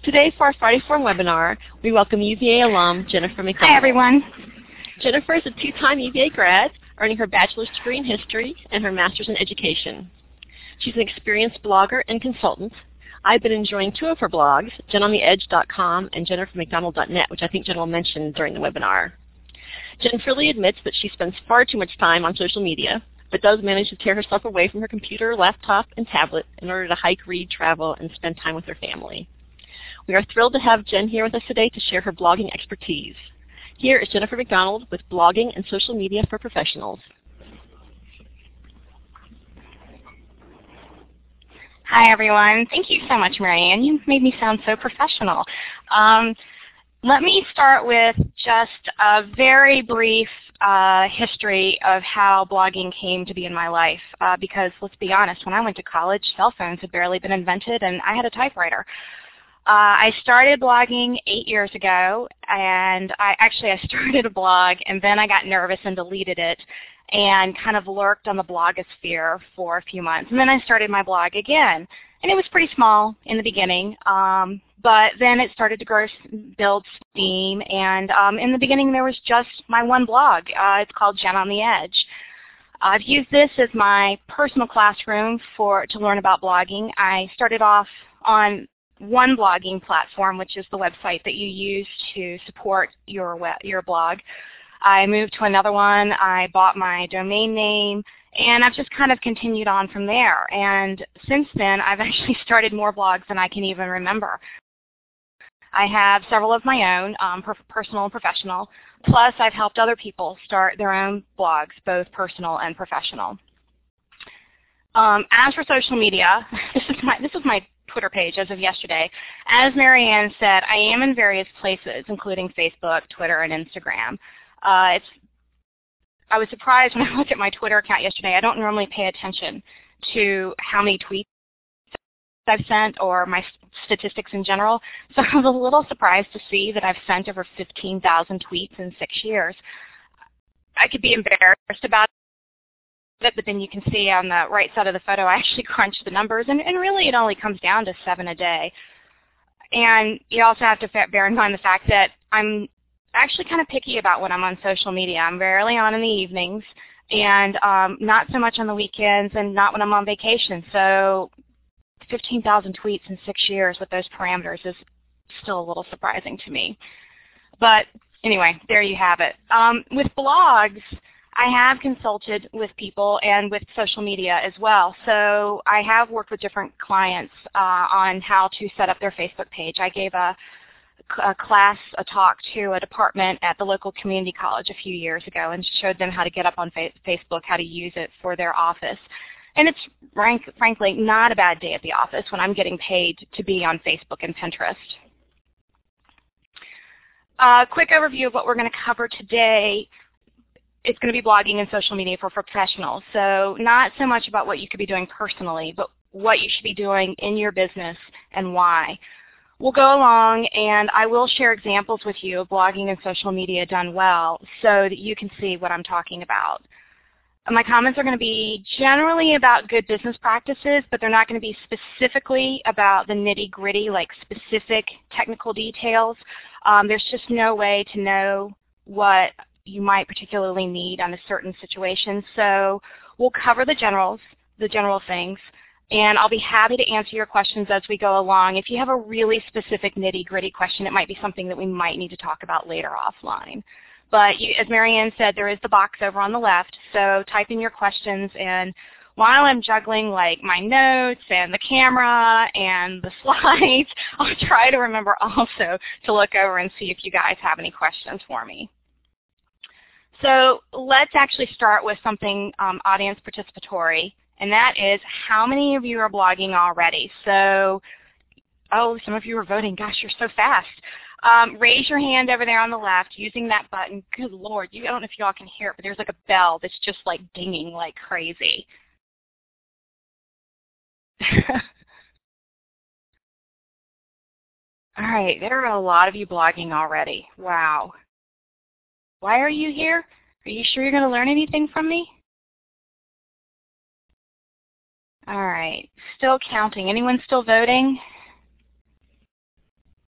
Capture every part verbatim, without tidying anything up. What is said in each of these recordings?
Today for our Friday Forum webinar, we welcome U V A alum Jennifer McDonald. Hi, everyone. Jennifer is a two-time U V A grad, earning her bachelor's degree in history and her master's in education. She's an experienced blogger and consultant. I've been enjoying two of her blogs, jen on the edge dot com and jennifer mcdonald dot net, which I think Jen will mention during the webinar. Jen freely admits that she spends far too much time on social media, but does manage to tear herself away from her computer, laptop, and tablet in order to hike, read, travel, and spend time with her family. We are thrilled to have Jen here with us today to share her blogging expertise. Here is Jennifer McDonald with Blogging and Social Media for Professionals. Hi, everyone. Thank you so much, Marianne. You made me sound so professional. Um, let me start with just a very brief uh, history of how blogging came to be in my life. Uh, because let's be honest, when I went to college, cell phones had barely been invented, and I had a typewriter. Uh, I started blogging eight years ago, and I actually I started a blog, and then I got nervous and deleted it, and kind of lurked on the blogosphere for a few months. And then I started my blog again, and it was pretty small in the beginning, um, but then it started to grow, build steam, and um, in the beginning there was just my one blog. Uh, it's called Jen on the Edge. I've used this as my personal classroom for to learn about blogging. I started off on one blogging platform, which is the website that you use to support your web, your blog. I moved to another one. I bought my domain name, and I've just kind of continued on from there. And since then, I've actually started more blogs than I can even remember. I have several of my own, um, personal and professional. Plus, I've helped other people start their own blogs, both personal and professional. Um, as for social media, this is my this is my Twitter page as of yesterday. As Marianne said, I am in various places, including Facebook, Twitter, and Instagram. Uh, it's, I was surprised when I looked at my Twitter account yesterday. I don't normally pay attention to how many tweets I've sent or my statistics in general, so I was a little surprised to see that I've sent over fifteen thousand tweets in six years. I could be embarrassed about it, but then you can see on the right side of the photo I actually crunched the numbers, and, and really it only comes down to seven a day. And you also have to bear in mind the fact that I'm actually kind of picky about when I'm on social media. I'm rarely on in the evenings, and um, not so much on the weekends, and not when I'm on vacation. So fifteen thousand tweets in six years with those parameters is still a little surprising to me. But anyway, there you have it. Um, with blogs, I have consulted with people and with social media as well. So I have worked with different clients uh, on how to set up their Facebook page. I gave a, a class, a talk to a department at the local community college a few years ago and showed them how to get up on fa Facebook, how to use it for their office. And it's frank, frankly not a bad day at the office when I'm getting paid to be on Facebook and Pinterest. A uh, quick overview of what we're going to cover today. It's going to be blogging and social media for professionals. So not so much about what you could be doing personally, but what you should be doing in your business and why. We'll go along, and I will share examples with you of blogging and social media done well so that you can see what I'm talking about. My comments are going to be generally about good business practices, but they're not going to be specifically about the nitty-gritty, like specific technical details. Um, there's just no way to know what you might particularly need on a certain situation. So we'll cover the generals, the general things, and I'll be happy to answer your questions as we go along. If you have a really specific nitty-gritty question, it might be something that we might need to talk about later offline. But you, as Marianne said, there is the box over on the left, so type in your questions, and while I'm juggling like my notes and the camera and the slides, I'll try to remember also to look over and see if you guys have any questions for me. So let's actually start with something um, audience participatory, and that is how many of you are blogging already? So, oh, some of you are voting. Gosh, you're so fast. Um, raise your hand over there on the left using that button. Good Lord, you, I don't know if you all can hear it, but there's like a bell that's just like dinging like crazy. All right, there are a lot of you blogging already. Wow. Why are you here? Are you sure you're going to learn anything from me? All right, still counting. Anyone still voting?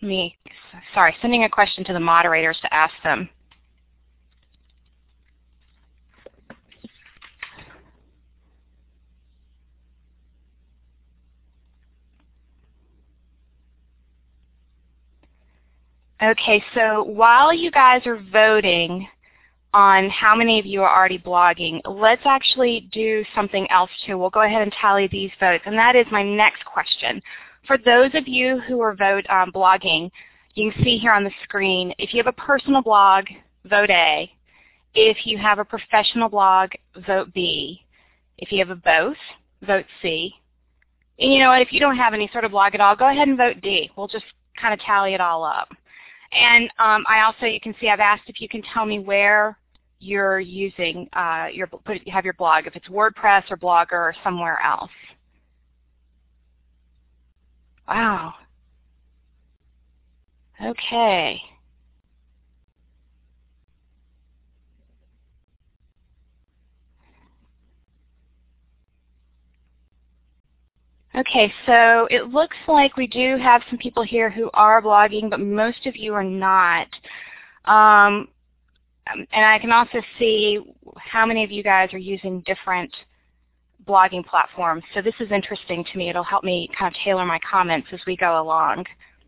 me, sorry, sending a question to the moderators to ask them. Okay, so while you guys are voting on how many of you are already blogging, let's actually do something else too. We'll go ahead and tally these votes, and that is my next question. For those of you who are vote um, blogging, you can see here on the screen, if you have a personal blog, vote A. If you have a professional blog, vote B. If you have a both, vote C. And you know what, if you don't have any sort of blog at all, go ahead and vote D. We'll just kind of tally it all up. And um, I also, you can see I've asked if you can tell me where you're using, uh, your, put, have your blog, if it's WordPress or Blogger or somewhere else. Wow. Okay. Okay, so it looks like we do have some people here who are blogging, but most of you are not. Um, and I can also see how many of you guys are using different blogging platforms. So this is interesting to me. It'll help me kind of tailor my comments as we go along.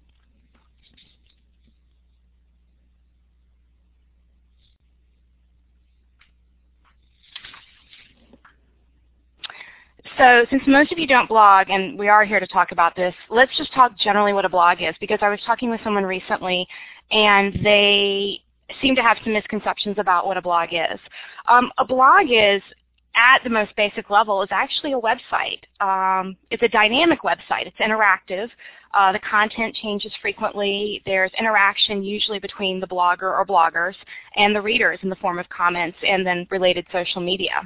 So since most of you don't blog, and we are here to talk about this, let's just talk generally what a blog is, because I was talking with someone recently, and they seem to have some misconceptions about what a blog is. Um, a blog is, at the most basic level, is actually a website. Um, it's a dynamic website. It's interactive. Uh, the content changes frequently. There's interaction usually between the blogger or bloggers and the readers in the form of comments and then related social media.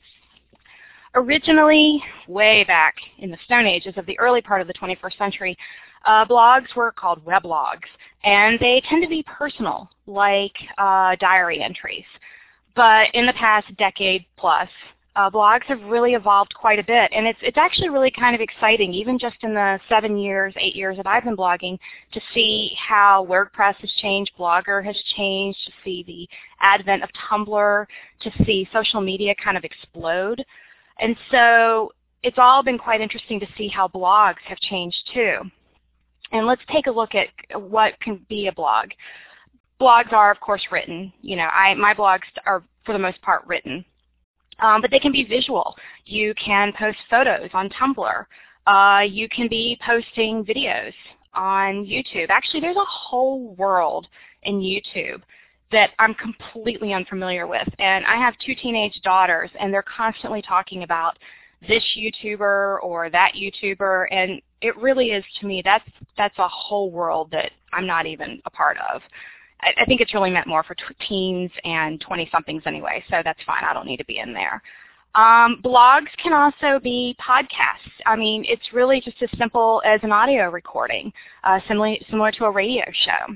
Originally, way back in the Stone Ages of the early part of the twenty-first century, uh, blogs were called weblogs, and they tend to be personal, like uh, diary entries. But in the past decade plus, uh, blogs have really evolved quite a bit, and it's, it's actually really kind of exciting, even just in the seven years, eight years that I've been blogging, to see how WordPress has changed, Blogger has changed, to see the advent of Tumblr, to see social media kind of explode. And so it's all been quite interesting to see how blogs have changed too. And let's take a look at what can be a blog. Blogs are, of course, written. You know, I, my blogs are, for the most part, written. Um, but they can be visual. You can post photos on Tumblr. Uh, you can be posting videos on YouTube. Actually, there's a whole world in YouTube that I'm completely unfamiliar with. And I have two teenage daughters, and they're constantly talking about this YouTuber or that YouTuber, and it really is, to me, that's, that's a whole world that I'm not even a part of. I, I think it's really meant more for t teens and twenty-somethings anyway, so that's fine. I don't need to be in there. Um, blogs can also be podcasts. I mean, it's really just as simple as an audio recording, uh, similar, similar to a radio show.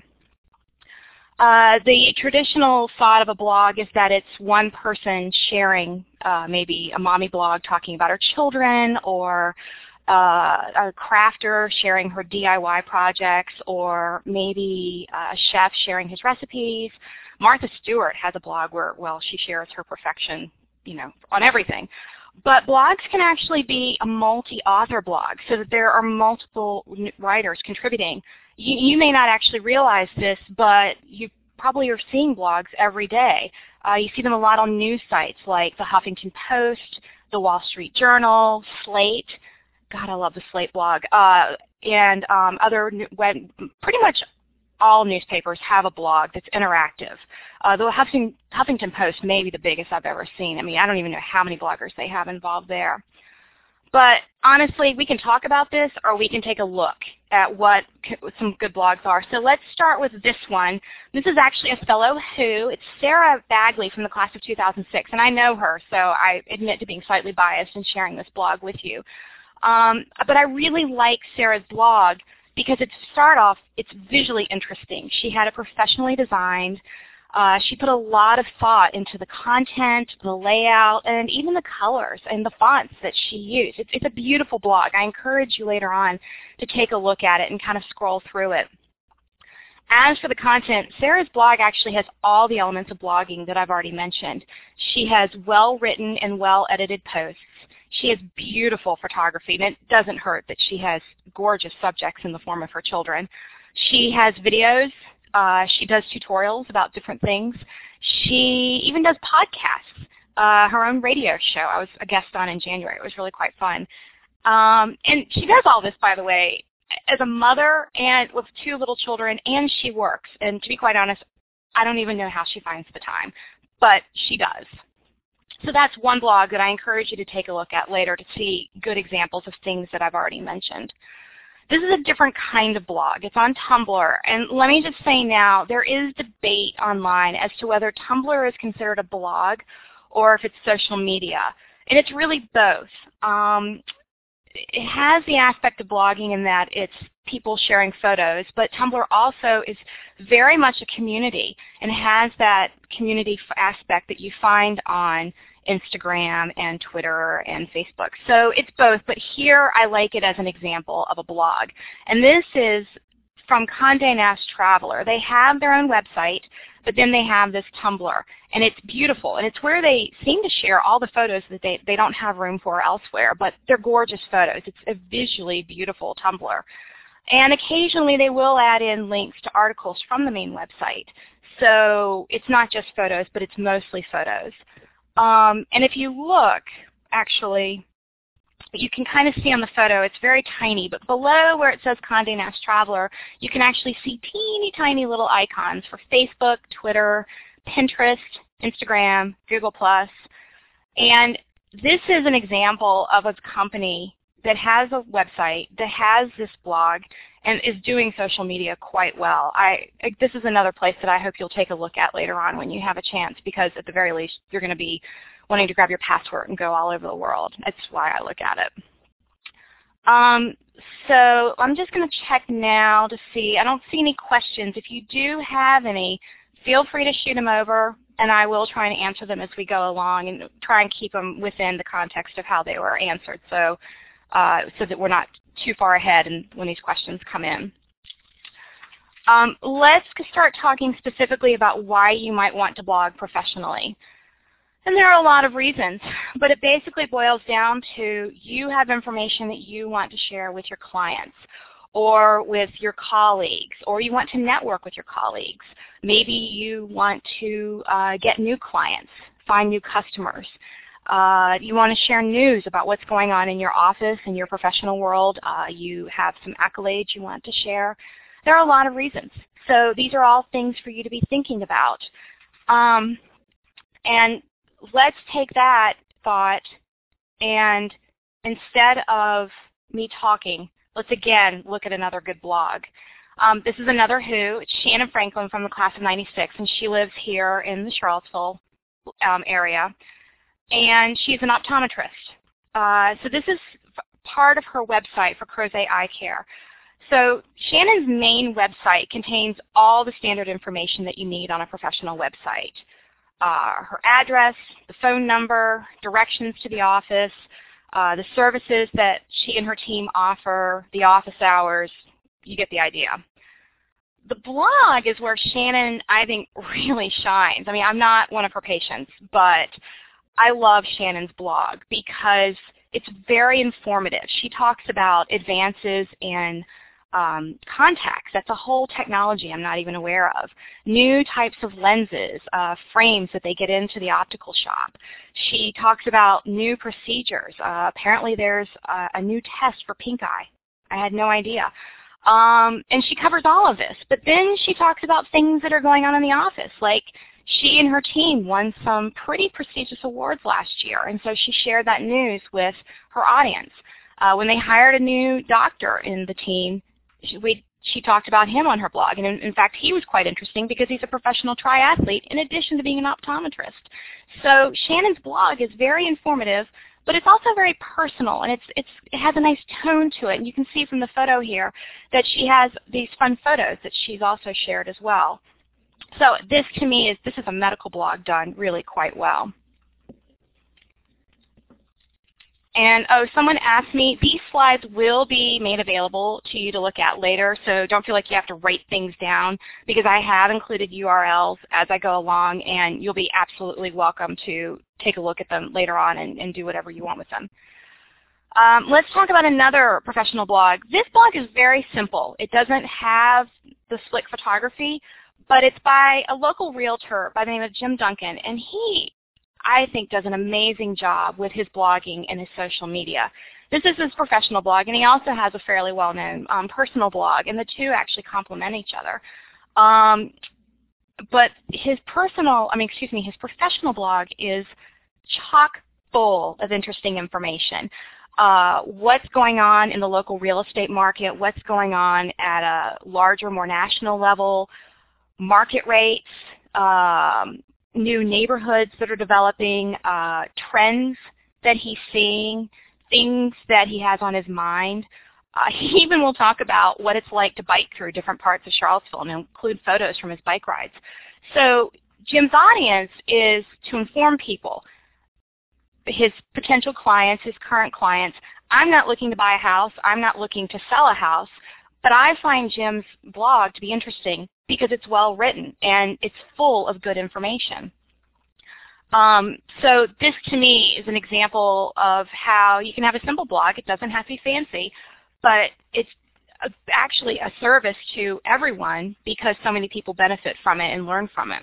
Uh, the traditional thought of a blog is that it's one person sharing uh, maybe a mommy blog talking about her children, or uh, a crafter sharing her D I Y projects, or maybe a chef sharing his recipes. Martha Stewart has a blog where, well, she shares her perfection, you know, on everything. But blogs can actually be a multi-author blog, so that there are multiple writers contributing. You, you may not actually realize this, but you probably are seeing blogs every day. Uh, you see them a lot on news sites like the Huffington Post, the Wall Street Journal, Slate. God, I love the Slate blog. Uh, and um, other, web, pretty much all newspapers have a blog that's interactive. Uh, the Huffington, Huffington Post may be the biggest I've ever seen. I mean, I don't even know how many bloggers they have involved there. But honestly, we can talk about this, or we can take a look at what some good blogs are. So let's start with this one. This is actually a fellow who, it's Sarah Bagley from the class of two thousand six, and I know her, so I admit to being slightly biased in sharing this blog with you. Um, but I really like Sarah's blog because, it, to start off, it's visually interesting. She had it professionally designed. Uh, she put a lot of thought into the content, the layout, and even the colors and the fonts that she used. It's, it's a beautiful blog. I encourage you later on to take a look at it and kind of scroll through it. As for the content, Sarah's blog actually has all the elements of blogging that I've already mentioned. She has well-written and well-edited posts. She has beautiful photography, and it doesn't hurt that she has gorgeous subjects in the form of her children. She has videos. Uh, she does tutorials about different things. She even does podcasts, uh, her own radio show I was a guest on in January. It was really quite fun. Um, and she does all this, by the way, as a mother and with two little children, and she works. And to be quite honest, I don't even know how she finds the time, but she does. So that's one blog that I encourage you to take a look at later to see good examples of things that I've already mentioned. This is a different kind of blog. It's on Tumblr. And let me just say now, there is debate online as to whether Tumblr is considered a blog or if it's social media. And it's really both. Um, it has the aspect of blogging in that it's people sharing photos, but Tumblr also is very much a community and has that community aspect that you find on Instagram and Twitter and Facebook. So it's both, but here I like it as an example of a blog. And this is from Condé Nast Traveler. They have their own website, but then they have this Tumblr, and it's beautiful. And it's where they seem to share all the photos that they, they don't have room for elsewhere, but they're gorgeous photos. It's a visually beautiful Tumblr. And occasionally they will add in links to articles from the main website. So it's not just photos, but it's mostly photos. Um, and if you look, actually, you can kind of see on the photo, it's very tiny, but below where it says Condé Nast Traveler, you can actually see teeny tiny little icons for Facebook, Twitter, Pinterest, Instagram, Google plus. And this is an example of a company that has a website, that has this blog, and is doing social media quite well. I, this is another place that I hope you'll take a look at later on when you have a chance, because at the very least you're going to be wanting to grab your passport and go all over the world. That's why I look at it. Um, so I'm just going to check now to see. I don't see any questions. If you do have any, feel free to shoot them over, and I will try and answer them as we go along and try and keep them within the context of how they were answered, so uh, so that we're not too far ahead and when these questions come in. Um, let's start talking specifically about why you might want to blog professionally. And there are a lot of reasons, but it basically boils down to you have information that you want to share with your clients or with your colleagues, or you want to network with your colleagues. Maybe you want to uh, get new clients, find new customers. Uh, you want to share news about what's going on in your office, in your professional world. Uh, you have some accolades you want to share. There are a lot of reasons. So these are all things for you to be thinking about. Um, and let's take that thought and instead of me talking, let's again look at another good blog. Um, this is another Who. It's Shannon Franklin from the class of ninety-six, and she lives here in the Charlottesville um, area. And she's an optometrist. Uh, so this is part of her website for Crozet Eye Care. So Shannon's main website contains all the standard information that you need on a professional website. Uh, her address, the phone number, directions to the office, uh, the services that she and her team offer, the office hours, you get the idea. The blog is where Shannon, I think, really shines. I mean, I'm not one of her patients, but I love Shannon's blog because it's very informative. She talks about advances in um, contacts. That's a whole technology I'm not even aware of. New types of lenses, uh, frames that they get into the optical shop. She talks about new procedures. Uh, apparently there's a, a new test for pink eye. I had no idea. Um, and she covers all of this. But then she talks about things that are going on in the office, like she and her team won some pretty prestigious awards last year, and so she shared that news with her audience. Uh, when they hired a new doctor in the team, she, we, she talked about him on her blog, and in, in fact, he was quite interesting because he's a professional triathlete in addition to being an optometrist. So Shannon's blog is very informative, but it's also very personal, and it's, it's, it has a nice tone to it, and you can see from the photo here that she has these fun photos that she's also shared as well. So this, to me, is this is a medical blog done really quite well. And, oh, someone asked me, these slides will be made available to you to look at later, so don't feel like you have to write things down, because I have included U R Ls as I go along, and you'll be absolutely welcome to take a look at them later on and, and do whatever you want with them. Um, let's talk about another professional blog. This blog is very simple. It doesn't have the slick photography, but it's by a local realtor by the name of Jim Duncan, and he, I think, does an amazing job with his blogging and his social media. This is his professional blog, and he also has a fairly well-known um, personal blog, and the two actually complement each other. Um, but his personal, I mean, excuse me, his professional blog is chock full of interesting information. Uh, what's going on in the local real estate market, what's going on at a larger, more national level, market rates, um, new neighborhoods that are developing, uh, trends that he's seeing, things that he has on his mind. Uh, he even will talk about what it's like to bike through different parts of Charlottesville and include photos from his bike rides. So Jim's audience is to inform people, his potential clients, his current clients. I'm not looking to buy a house. I'm not looking to sell a house. But I find Jim's blog to be interesting because it's well written and it's full of good information. Um, so this to me is an example of how you can have a simple blog. It doesn't have to be fancy, but it's a, actually a service to everyone because so many people benefit from it and learn from it.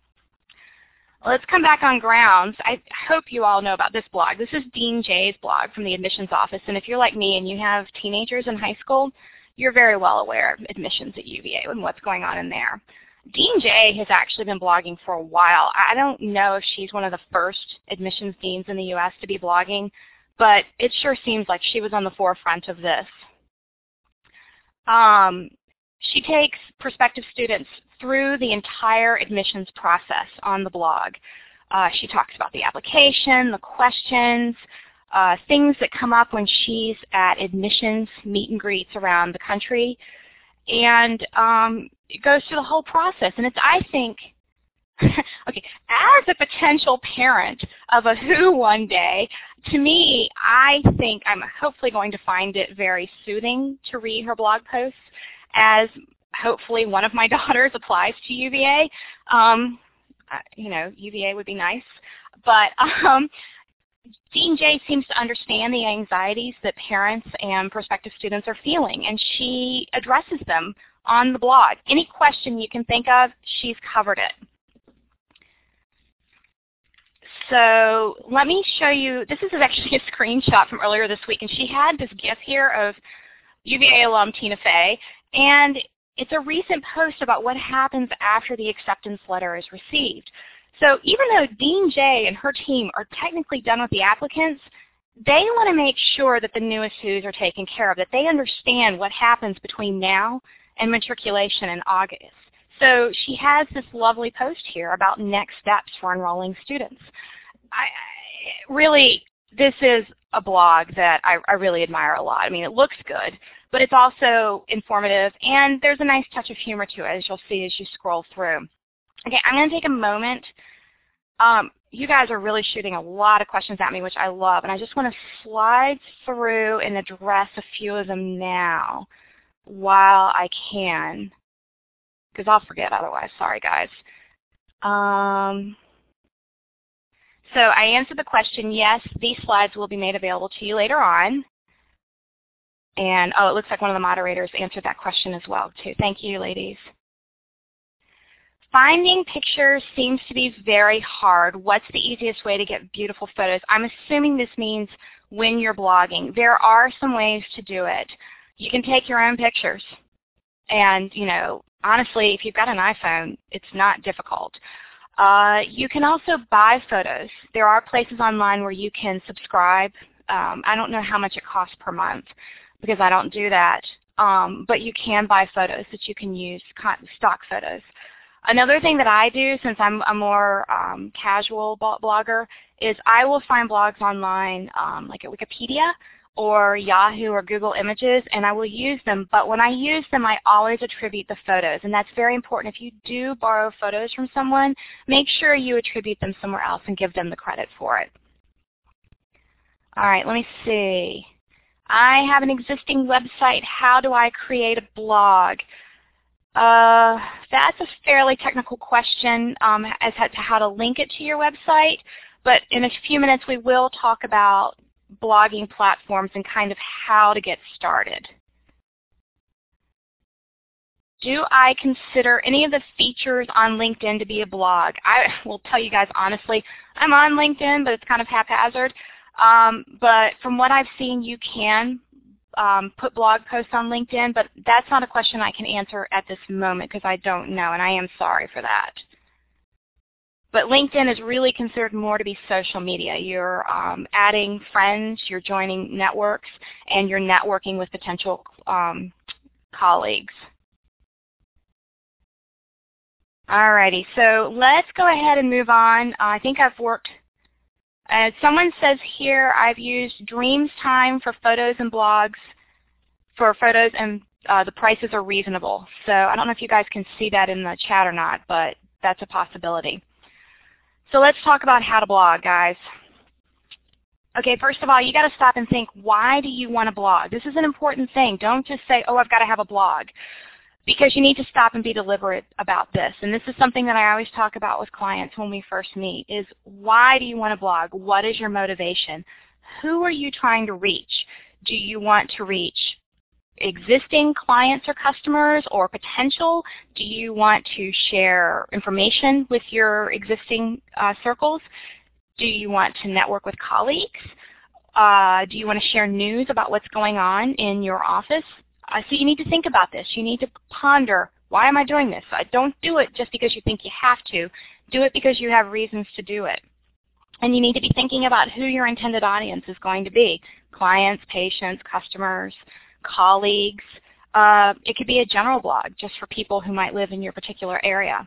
Let's come back on grounds. I hope you all know about this blog. This is Dean Jay's blog from the admissions office, and if you're like me and you have teenagers in high school, you're very well aware of admissions at U V A and what's going on in there. Dean Jay has actually been blogging for a while. I don't know if she's one of the first admissions deans in the U S to be blogging, but it sure seems like she was on the forefront of this. Um, she takes prospective students through the entire admissions process on the blog. Uh, she talks about the application, the questions, Uh, things that come up when she's at admissions meet and greets around the country, and um, it goes through the whole process. And it's, I think, okay, as a potential parent of a who one day, to me, I think I'm hopefully going to find it very soothing to read her blog posts, as hopefully one of my daughters applies to U V A. Um, you know, U V A would be nice, but um, Dean Jay seems to understand the anxieties that parents and prospective students are feeling, and she addresses them on the blog. Any question you can think of, she's covered it. So let me show you, this is actually a screenshot from earlier this week, and she had this GIF here of U V A alum Tina Fey, and it's a recent post about what happens after the acceptance letter is received. So even though Dean Jay and her team are technically done with the applicants, they want to make sure that the newest who's are taken care of, that they understand what happens between now and matriculation in August. So she has this lovely post here about next steps for enrolling students. I, really, this is a blog that I, I really admire a lot. I mean, it looks good, but it's also informative, and there's a nice touch of humor to it, as you'll see as you scroll through. Okay, I'm going to take a moment. Um, you guys are really shooting a lot of questions at me, which I love, and I just want to slide through and address a few of them now while I can, because I'll forget otherwise. Sorry, guys. Um, so I answered the question, yes, these slides will be made available to you later on. And, oh, it looks like one of the moderators answered that question as well, too. Thank you, ladies. Finding pictures seems to be very hard. What's the easiest way to get beautiful photos? I'm assuming this means when you're blogging. There are some ways to do it. You can take your own pictures. And, you know, honestly, if you've got an iPhone, it's not difficult. Uh, you can also buy photos. There are places online where you can subscribe. Um, I don't know how much it costs per month because I don't do that. Um, but you can buy photos that you can use, stock photos. Another thing that I do, since I'm a more um, casual blogger, is I will find blogs online um, like at Wikipedia or Yahoo or Google Images, and I will use them. But when I use them, I always attribute the photos, and that's very important. If you do borrow photos from someone, make sure you attribute them somewhere else and give them the credit for it. All right, let me see. I have an existing website. How do I create a blog? Uh, that's a fairly technical question um, as to how to link it to your website, but in a few minutes we will talk about blogging platforms and kind of how to get started. Do I consider any of the features on LinkedIn to be a blog? I will tell you guys honestly, I'm on LinkedIn, but it's kind of haphazard. Um, but from what I've seen, you can um, put blog posts on LinkedIn, but that's not a question I can answer at this moment because I don't know, and I am sorry for that. But LinkedIn is really considered more to be social media. You're um, adding friends, you're joining networks, and you're networking with potential um, colleagues. Alrighty, so let's go ahead and move on. Uh, I think I've worked, uh, someone says here I've used Dreamtime for photos and blogs, for photos, and uh, the prices are reasonable. So I don't know if you guys can see that in the chat or not, but that's a possibility. So let's talk about how to blog, guys. Okay, first of all, you got to stop and think, why do you want to blog? This is an important thing. Don't just say, oh, I've got to have a blog. Because you need to stop and be deliberate about this. And this is something that I always talk about with clients when we first meet, is why do you want to blog? What is your motivation? Who are you trying to reach? Do you want to reach existing clients or customers or potential? Do you want to share information with your existing uh, circles? Do you want to network with colleagues? Uh, do you want to share news about what's going on in your office? Uh, so you need to think about this. You need to ponder, why am I doing this? I don't do it just because you think you have to. Do it because you have reasons to do it. And you need to be thinking about who your intended audience is going to be. Clients, patients, customers, colleagues. Uh, it could be a general blog just for people who might live in your particular area.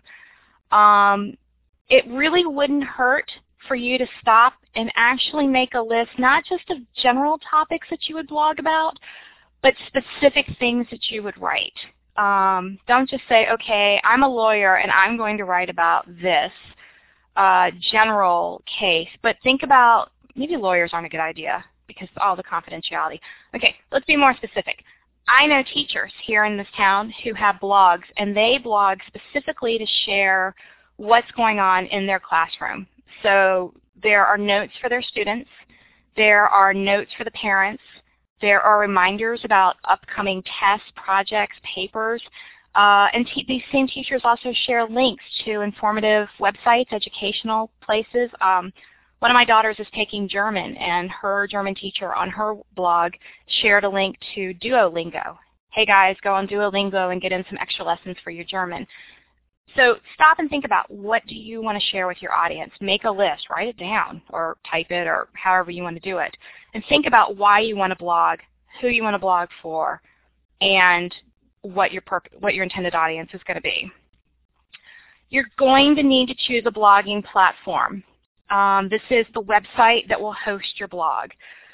Um, it really wouldn't hurt for you to stop and actually make a list, not just of general topics that you would blog about, but specific things that you would write. Um, don't just say, okay, I'm a lawyer and I'm going to write about this uh, general case, but think about, maybe lawyers aren't a good idea because of all the confidentiality. Okay, let's be more specific. I know teachers here in this town who have blogs, and they blog specifically to share what's going on in their classroom. So there are notes for their students. There are notes for the parents. There are reminders about upcoming tests, projects, papers, uh, and te these same teachers also share links to informative websites, educational places. Um, one of my daughters is taking German, and her German teacher on her blog shared a link to Duolingo. Hey guys, go on Duolingo and get in some extra lessons for your German. So stop and think about, what do you want to share with your audience? Make a list, write it down, or type it, or however you want to do it. And think about why you want to blog, who you want to blog for, and what your, what your intended audience is going to be. You're going to need to choose a blogging platform. Um, this is the website that will host your blog.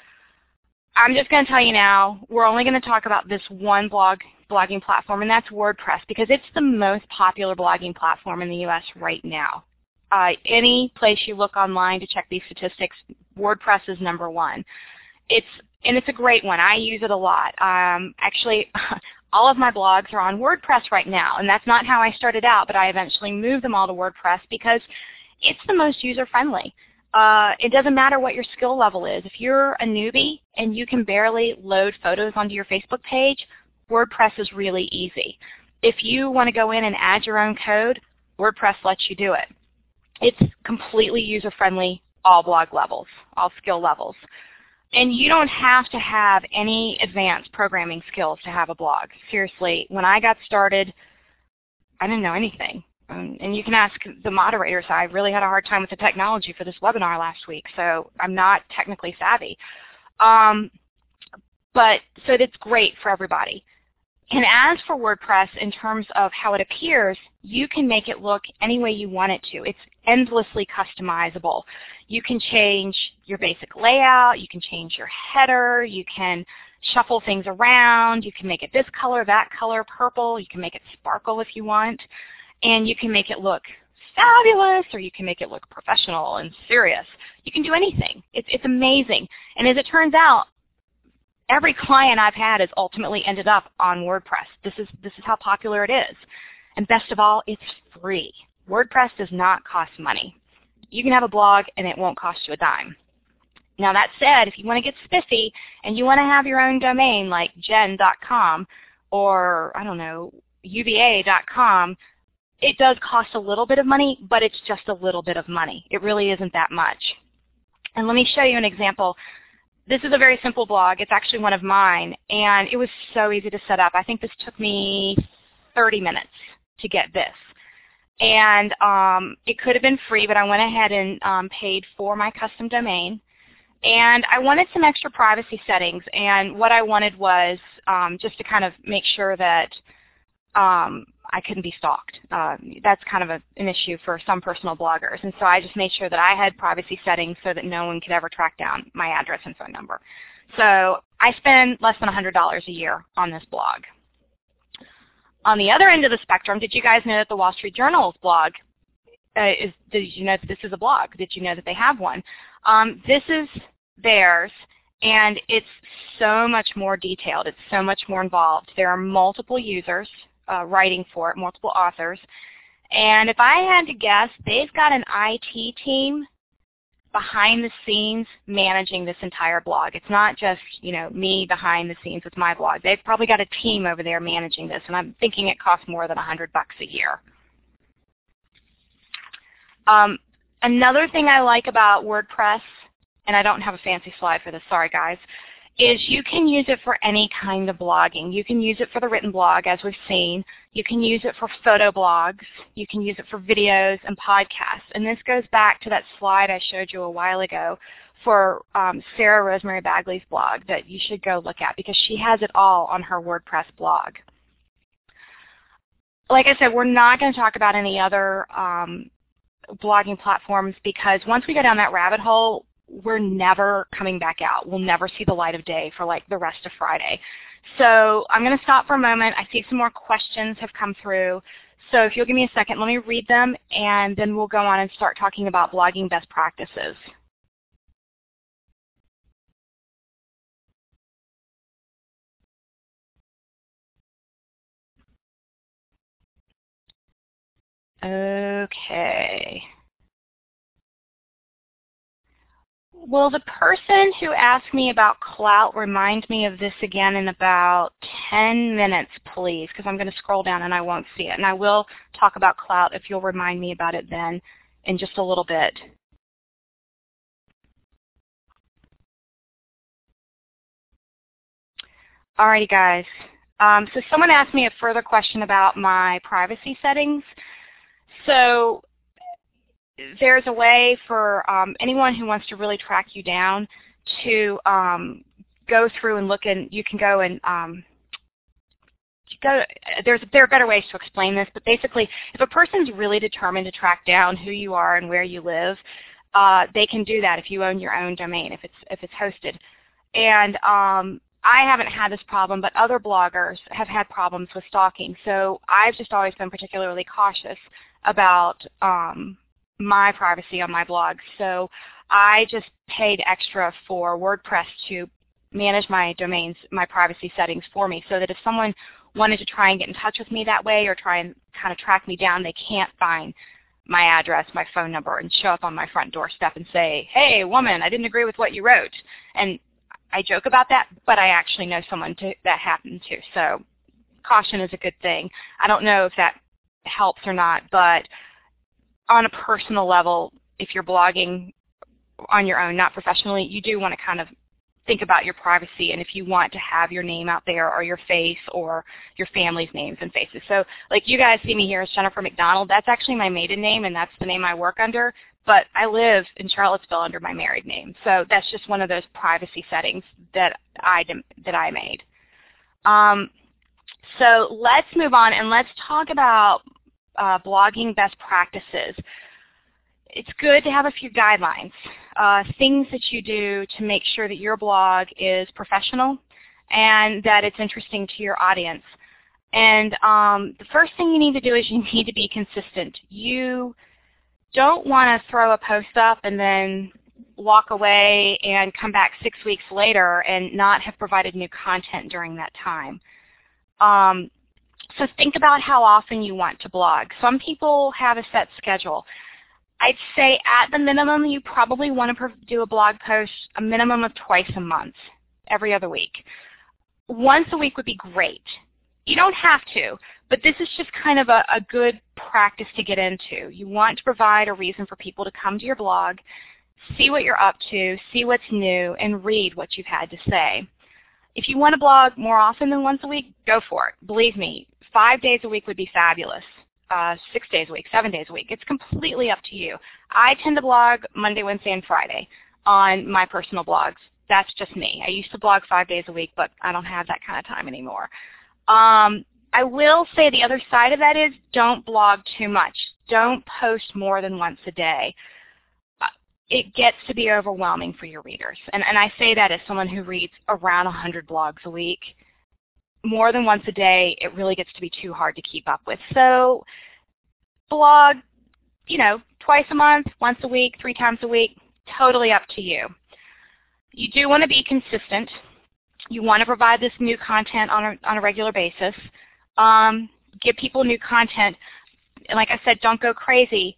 I'm just going to tell you now, we're only going to talk about this one blog blogging platform, and that's WordPress, because it's the most popular blogging platform in the U S right now. Uh, any place you look online to check these statistics, WordPress is number one. It's, and it's a great one. I use it a lot. Um, actually, all of my blogs are on WordPress right now, and that's not how I started out, but I eventually moved them all to WordPress because it's the most user-friendly. Uh, it doesn't matter what your skill level is. If you're a newbie and you can barely load photos onto your Facebook page, WordPress is really easy. If you want to go in and add your own code, WordPress lets you do it. It's completely user-friendly, all blog levels, all skill levels. And you don't have to have any advanced programming skills to have a blog. Seriously, when I got started, I didn't know anything. Um, and you can ask the moderators. I really had a hard time with the technology for this webinar last week, so I'm not technically savvy. Um, but so it's great for everybody. And as for WordPress, in terms of how it appears, you can make it look any way you want it to. It's endlessly customizable. You can change your basic layout. You can change your header. You can shuffle things around. You can make it this color, that color, purple. You can make it sparkle if you want. And you can make it look fabulous, or you can make it look professional and serious. You can do anything. It's, it's amazing. And as it turns out, every client I've had has ultimately ended up on WordPress. This is, this is how popular it is. And best of all, it's free. WordPress does not cost money. You can have a blog and it won't cost you a dime. Now that said, if you want to get spiffy and you want to have your own domain like jen dot com or, I don't know, U V A dot com, it does cost a little bit of money, but it's just a little bit of money. It really isn't that much. And let me show you an example. This is a very simple blog. It's actually one of mine, and it was so easy to set up. I think this took me thirty minutes to get this. And um, it could have been free, but I went ahead and um, paid for my custom domain. And I wanted some extra privacy settings, and what I wanted was um, just to kind of make sure that um, I couldn't be stalked. Uh, that's kind of a, an issue for some personal bloggers, and so I just made sure that I had privacy settings so that no one could ever track down my address and phone number. So I spend less than one hundred dollars a year on this blog. On the other end of the spectrum, did you guys know that the Wall Street Journal's blog uh, is, did you know that this is a blog? Did you know that they have one? Um, this is theirs, and it's so much more detailed. It's so much more involved. There are multiple users uh, writing for it, multiple authors. And if I had to guess, they've got an I T team behind the scenes managing this entire blog. It's not just, you know, me behind the scenes with my blog. They've probably got a team over there managing this, and I'm thinking it costs more than one hundred bucks a year. Um, another thing I like about WordPress, and I don't have a fancy slide for this, sorry guys, is you can use it for any kind of blogging. You can use it for the written blog, as we've seen. You can use it for photo blogs. You can use it for videos and podcasts. And this goes back to that slide I showed you a while ago for um, Sarah Rosemary Bagley's blog that you should go look at, because she has it all on her WordPress blog. Like I said, we're not going to talk about any other um, blogging platforms, because once we go down that rabbit hole, we're never coming back out. We'll never see the light of day for like the rest of Friday. So I'm going to stop for a moment. I see some more questions have come through. So if you'll give me a second, let me read them, and then we'll go on and start talking about blogging best practices. Okay. Will the person who asked me about Klout remind me of this again in about ten minutes, please? Because I'm going to scroll down and I won't see it. And I will talk about Klout if you'll remind me about it then in just a little bit. Alrighty, guys. Um, so someone asked me a further question about my privacy settings. So there's a way for um, anyone who wants to really track you down to um, go through and look, and you can go and um, go, there's, there are better ways to explain this, but basically if a person's really determined to track down who you are and where you live, uh, they can do that if you own your own domain, if it's, if it's hosted. And um, I haven't had this problem, but other bloggers have had problems with stalking, so I've just always been particularly cautious about um, my privacy on my blog. So I just paid extra for WordPress to manage my domains, my privacy settings for me, so that if someone wanted to try and get in touch with me that way or try and kind of track me down, they can't find my address, my phone number, and show up on my front doorstep and say, hey, woman, I didn't agree with what you wrote. And I joke about that, but I actually know someone to, that happened to. So caution is a good thing. I don't know if that helps or not, but on a personal level, if you're blogging on your own, not professionally, you do want to kind of think about your privacy, and if you want to have your name out there or your face or your family's names and faces. So like you guys see me here as Jennifer McDonald. That's actually my maiden name, and that's the name I work under, but I live in Charlottesville under my married name. So that's just one of those privacy settings that I, that I made. Um, so let's move on, and let's talk about Uh, blogging best practices. It's good to have a few guidelines, uh, things that you do to make sure that your blog is professional and that it's interesting to your audience. And um, the first thing you need to do is you need to be consistent. You don't want to throw a post up and then walk away and come back six weeks later and not have provided new content during that time. Um, so think about how often you want to blog. Some people have a set schedule. I'd say at the minimum you probably want to do a blog post a minimum of twice a month, every other week. Once a week would be great. You don't have to, but this is just kind of a, a good practice to get into. You want to provide a reason for people to come to your blog, see what you're up to, see what's new, and read what you've had to say. If you want to blog more often than once a week, go for it. Believe me, five days a week would be fabulous. Uh, six days a week, seven days a week. It's completely up to you. I tend to blog Monday, Wednesday, and Friday on my personal blogs. That's just me. I used to blog five days a week, but I don't have that kind of time anymore. Um, I will say the other side of that is don't blog too much. Don't post more than once a day. It gets to be overwhelming for your readers. And, and I say that as someone who reads around one hundred blogs a week. More than once a day, it really gets to be too hard to keep up with. So blog, you know, twice a month, once a week, three times a week, totally up to you. You do want to be consistent. You want to provide this new content on a, on a regular basis. Um, give people new content. And like I said, don't go crazy.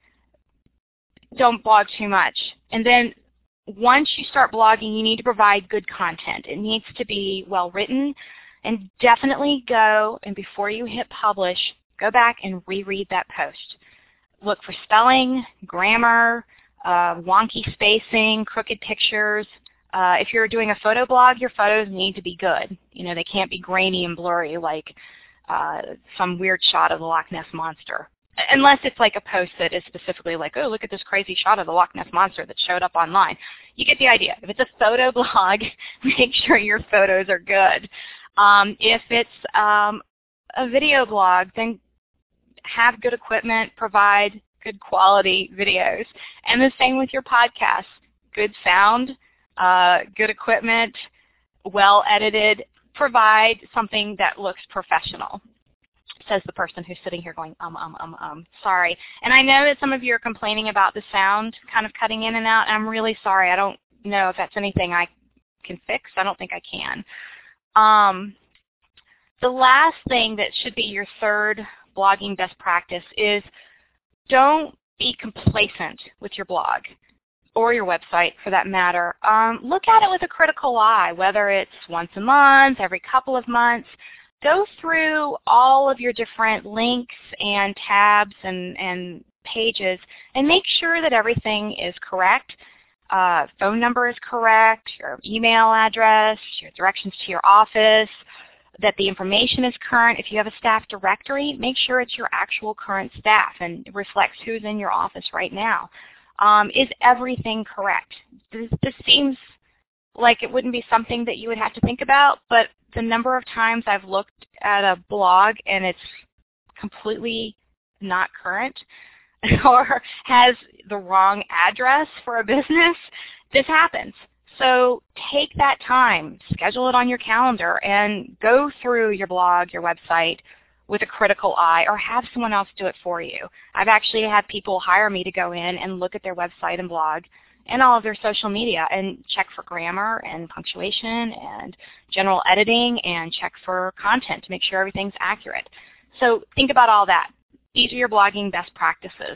Don't blog too much. And then once you start blogging, you need to provide good content. It needs to be well written. And definitely go, and before you hit publish, go back and reread that post. Look for spelling, grammar, uh, wonky spacing, crooked pictures. Uh, if you're doing a photo blog, your photos need to be good. You know, they can't be grainy and blurry like uh, some weird shot of the Loch Ness Monster. Unless it's like a post that is specifically like, oh, look at this crazy shot of the Loch Ness Monster that showed up online. You get the idea. If it's a photo blog, make sure your photos are good. Um, if it's um, a video blog, then have good equipment, provide good quality videos. And the same with your podcast. Good sound, uh, good equipment, well edited. Provide something that looks professional, says the person who's sitting here going, um, um, um, um, sorry. And I know that some of you are complaining about the sound kind of cutting in and out, and I'm really sorry. I don't know if that's anything I can fix. I don't think I can. Um, the last thing that should be your third blogging best practice is don't be complacent with your blog or your website for that matter. Um, look at it with a critical eye, whether it's once a month, every couple of months. Go through all of your different links and tabs and, and pages and make sure that everything is correct. Uh, phone number is correct, your email address, your directions to your office, that the information is current. If you have a staff directory, make sure it's your actual current staff and it reflects who's in your office right now. Um, is everything correct? This, this seems like it wouldn't be something that you would have to think about, but the number of times I've looked at a blog and it's completely not current or has the wrong address for a business, this happens. So take that time, schedule it on your calendar, and go through your blog, your website with a critical eye, or have someone else do it for you. I've actually had people hire me to go in and look at their website and blog and all of their social media and check for grammar and punctuation and general editing and check for content to make sure everything's accurate. So think about all that. These are your blogging best practices.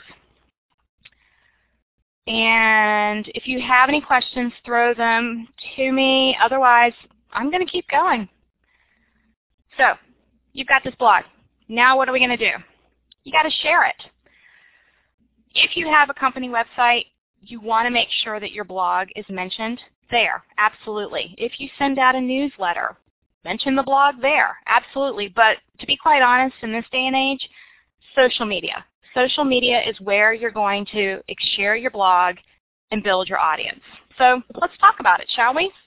And if you have any questions, throw them to me. Otherwise, I'm going to keep going. So you've got this blog. Now what are we going to do? You got to share it. If you have a company website, you want to make sure that your blog is mentioned there. Absolutely. If you send out a newsletter, mention the blog there. Absolutely. But to be quite honest, in this day and age, social media. Social media is where you're going to share your blog and build your audience. So let's talk about it, shall we?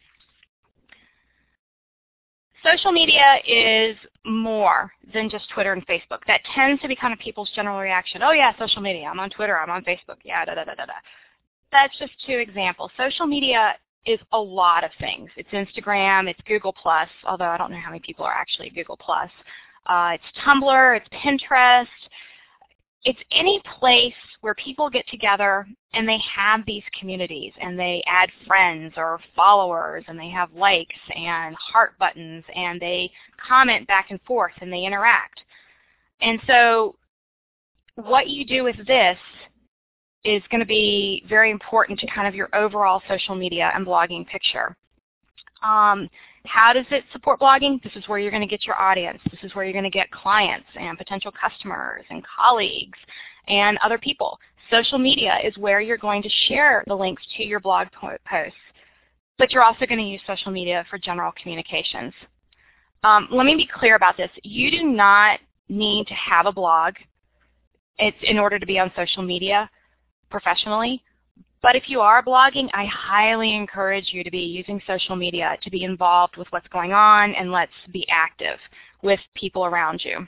Social media is more than just Twitter and Facebook. That tends to be kind of people's general reaction. Oh yeah, social media. I'm on Twitter. I'm on Facebook. Yeah, da da da da da. That's just two examples. Social media is a lot of things. It's Instagram. It's Google Plus, although I don't know how many people are actually Google Plus. Uh, it's Tumblr. It's Pinterest. it's any place where people get together and they have these communities and they add friends or followers and they have likes and heart buttons and they comment back and forth and they interact. And so what you do with this is going to be very important to kind of your overall social media and blogging picture. Um, how does it support blogging? This is where you're going to get your audience. This is where you're going to get clients and potential customers and colleagues and other people. Social media is where you're going to share the links to your blog posts, but you're also going to use social media for general communications. Um, let me be clear about this. You do not need to have a blog it's in order to be on social media professionally. But if you are blogging, I highly encourage you to be using social media to be involved with what's going on, and let's be active with people around you.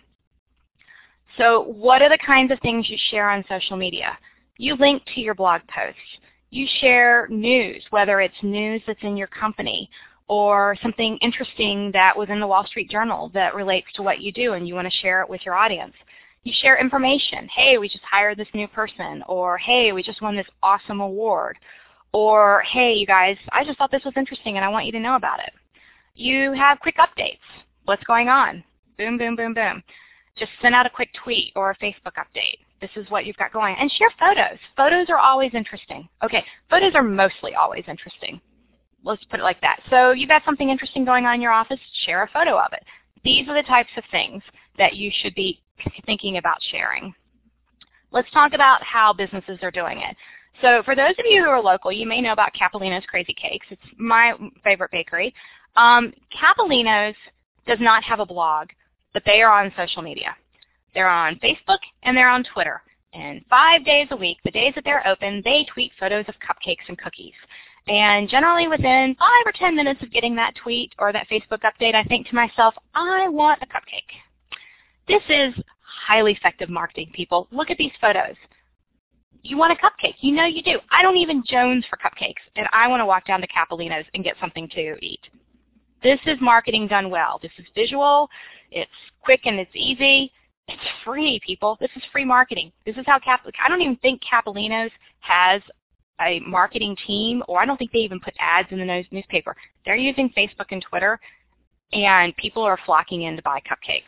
So what are the kinds of things you share on social media? You link to your blog posts. You share news, whether it's news that's in your company or something interesting that was in the Wall Street Journal that relates to what you do and you want to share it with your audience. You share information. Hey, we just hired this new person, or hey, we just won this awesome award, or hey, you guys, I just thought this was interesting and I want you to know about it. You have quick updates. What's going on? Boom, boom, boom, boom. Just send out a quick tweet or a Facebook update. This is what you've got going. And share photos. Photos are always interesting. Okay, photos are mostly always interesting. Let's put it like that. So you've got something interesting going on in your office, share a photo of it. These are the types of things that you should be thinking about sharing. Let's talk about how businesses are doing it. So for those of you who are local, you may know about Capolino's Crazy Cakes. It's my favorite bakery. Um, Capolino's does not have a blog, but they are on social media. They're on Facebook and they're on Twitter. And five days a week, the days that they're open, they tweet photos of cupcakes and cookies. And generally within five or ten minutes of getting that tweet or that Facebook update, I think to myself, I want a cupcake. This is highly effective marketing, people. Look at these photos. You want a cupcake. You know you do. I don't even jones for cupcakes, and I want to walk down to Capolino's and get something to eat. This is marketing done well. This is visual. It's quick and it's easy. It's free, people. This is free marketing. This is how Cap. I don't even think Capolino's has a marketing team, or I don't think they even put ads in the newspaper. They're using Facebook and Twitter, and people are flocking in to buy cupcakes.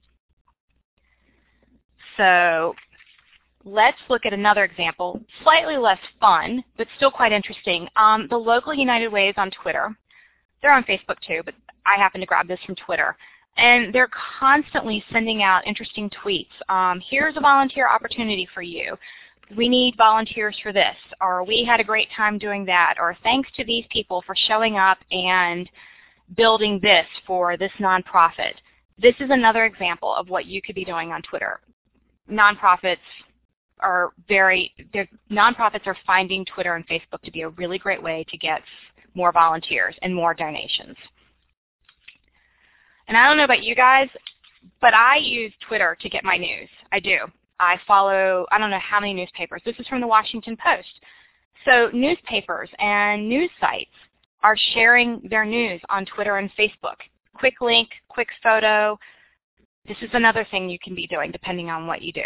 So let's look at another example, slightly less fun, but still quite interesting. Um, the local United Way is on Twitter. They're on Facebook too, but I happen to grab this from Twitter. And they're constantly sending out interesting tweets. Um, here's a volunteer opportunity for you. We need volunteers for this, or we had a great time doing that, or thanks to these people for showing up and building this for this nonprofit. This is another example of what you could be doing on Twitter. Nonprofits are very, nonprofits are finding Twitter and Facebook to be a really great way to get more volunteers and more donations. And I don't know about you guys, but I use Twitter to get my news. I do. I follow, I don't know how many newspapers. This is from the Washington Post. So newspapers and news sites are sharing their news on Twitter and Facebook. Quick link, quick photo. This is another thing you can be doing depending on what you do.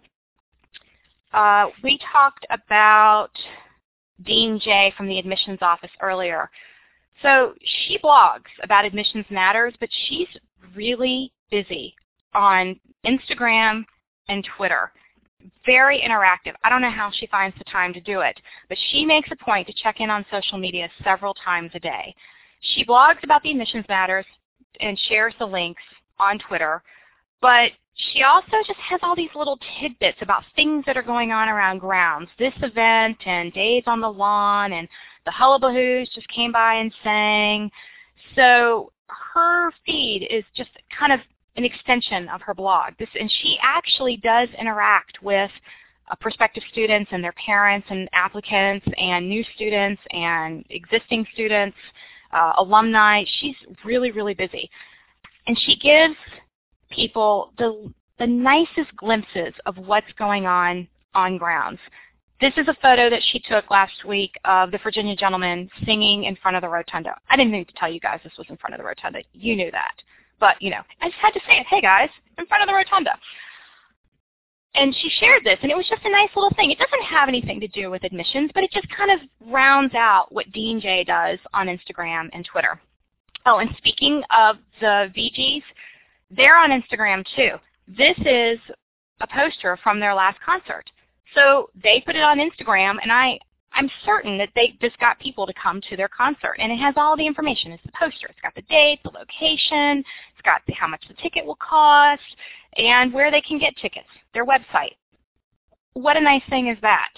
Uh, we talked about Dean Jay from the admissions office earlier. So she blogs about Admissions Matters, but she's really busy on Instagram and Twitter. Very interactive. I don't know how she finds the time to do it, but she makes a point to check in on social media several times a day. She blogs about the Admissions Matters and shares the links on Twitter, but she also just has all these little tidbits about things that are going on around grounds. This event and days on the lawn and the hullabahoos just came by and sang. So her feed is just kind of an extension of her blog. This, and she actually does interact with uh, prospective students and their parents and applicants and new students and existing students, uh, alumni. She's really, really busy. And she gives people the, the nicest glimpses of what's going on on grounds. This is a photo that she took last week of the Virginia gentleman singing in front of the rotunda. I didn't need to tell you guys this was in front of the rotunda. You knew that. But, you know, I just had to say it. Hey, guys, in front of the rotunda. And she shared this, and it was just a nice little thing. It doesn't have anything to do with admissions, but it just kind of rounds out what Dean J does on Instagram and Twitter. Oh, and speaking of the V Gs, they're on Instagram too. This is a poster from their last concert. So they put it on Instagram, and I, I'm certain that they just got people to come to their concert. And it has all the information. It's the poster. It's got the date, the location. It's got the, how much the ticket will cost, and where they can get tickets, their website. What a nice thing is that.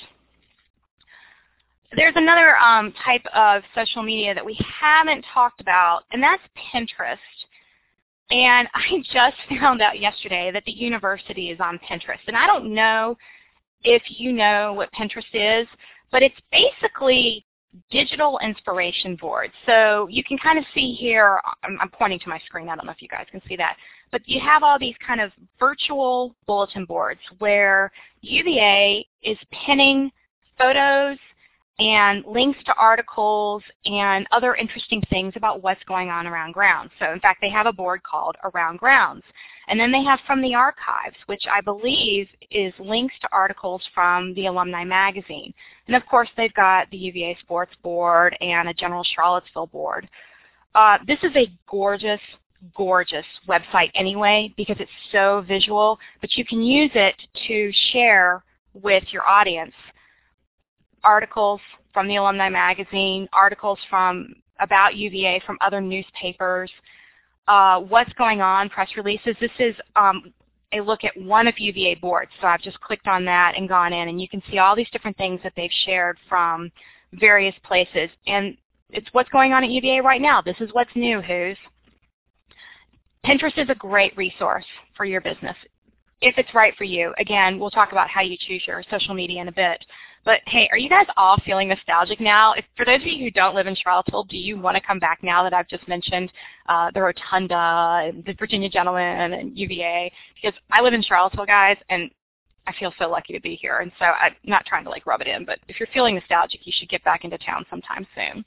There's another um, type of social media that we haven't talked about, and that's Pinterest. And I just found out yesterday that the university is on Pinterest. And I don't know if you know what Pinterest is, but it's basically digital inspiration boards. So you can kind of see here, I'm, I'm pointing to my screen, I don't know if you guys can see that, but you have all these kind of virtual bulletin boards where U V A is pinning photos and links to articles and other interesting things about what's going on around grounds. So in fact, they have a board called Around Grounds. And then they have From the Archives, which I believe is links to articles from the Alumni Magazine. And of course, they've got the U V A Sports Board and a General Charlottesville board. Uh, this is a gorgeous, gorgeous website anyway because it's so visual, but you can use it to share with your audience articles from the Alumni Magazine, articles from about U V A from other newspapers, uh, what's going on, press releases. This is um, a look at one of U V A boards, so I've just clicked on that and gone in, and you can see all these different things that they've shared from various places. And it's what's going on at U V A right now. This is what's new, who's. Pinterest is a great resource for your business if it's right for you. Again, we'll talk about how you choose your social media in a bit. But hey, are you guys all feeling nostalgic now? If, for those of you who don't live in Charlottesville, do you want to come back now that I've just mentioned uh, the Rotunda, and the Virginia Gentleman, and U V A? Because I live in Charlottesville, guys, and I feel so lucky to be here. And so I'm not trying to like rub it in, but if you're feeling nostalgic, you should get back into town sometime soon.